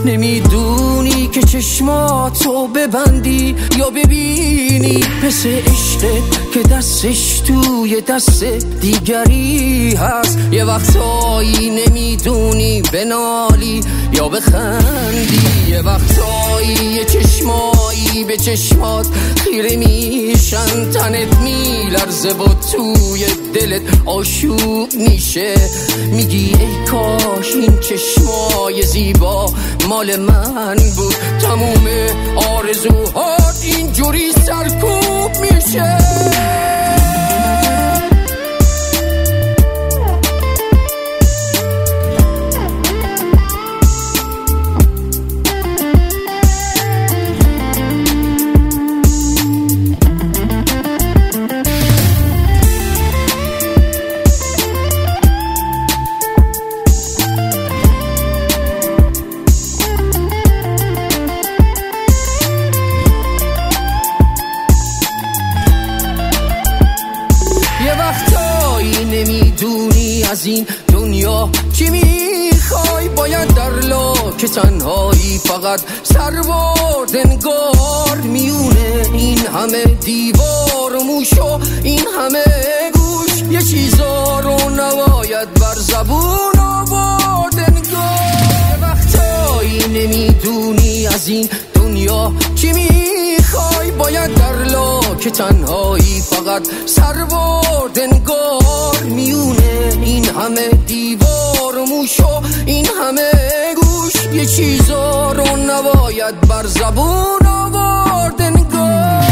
نمیدونی که چشماتو ببندی یا ببینی پس عشقت که دستش توی دست دیگری هست. یه وقتایی نمیدونی بنالی یا بخندی، یه وقتایی یه چشمایی به چشمات خیره میشن، تنت میلرزه با توی دلت آشوب میشه. میگی ای کاش این چشمای زیبا مال من بود، تموم آرزوهات اینجوری سرکوب میشه. نمیدونی از این دنیا چی میخوای، باید در لاک تنهایی فقط سربرد انگار میونه این همه دیوار و موش و این همه گوش، یه چیزا رو نباید بر زبون آورد انگار. یه وقتایی نمیدونی از این دنیا چی میخوای، باید در لاک تنهایی فقط سربرد انگار میونه این همه دیوار و موش و این همه گوش، یه چیزا رو نباید بر زبون آورد انگار.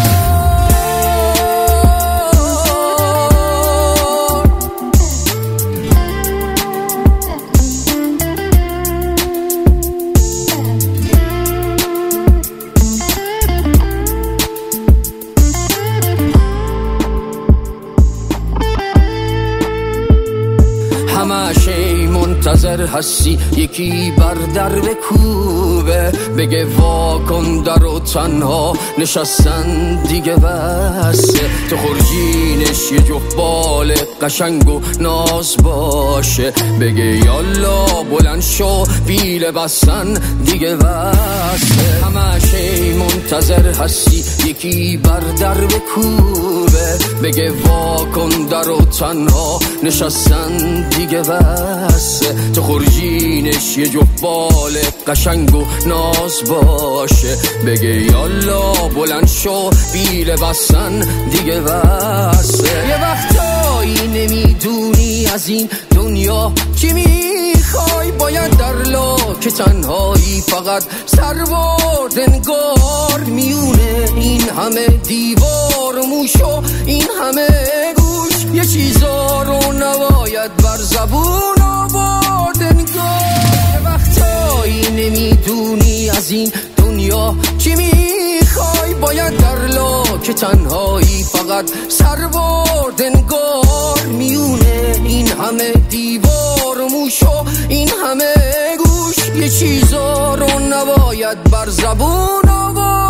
همشه منتظر هستی یکی بر در بکوبه، بگه واکن در و تنها نشستن دیگه بسه. تو خورجینش یه جفبال قشنگ و ناز باشه، بگه یالا بلند شو بیل بستن دیگه بسه. همشه منتظر هستی یکی بر در بکوبه، بگه واکن در و تنها نشستن دیگه بسه. تو خورجینش یه جفبال قشنگ و ناز باشه، بگه یالا بلند شو بیل بستن دیگه بسه. یه وقتایی نمیدونی از این دنیا چی میخوای، باید در لاک تنهایی فقط سربرد انگار میونه این همه دیوار و موش و این همه گوش، یه چیزا رو نباید بر زبون آورد انگار. یه وقتایی نمیدونی از این دنیا چی میخوای، باید در لاک تنهایی فقط سربرد انگار میونه این همه دیوار و موش و این همه گوش، یه چیزا رو نباید بر زبون آورد.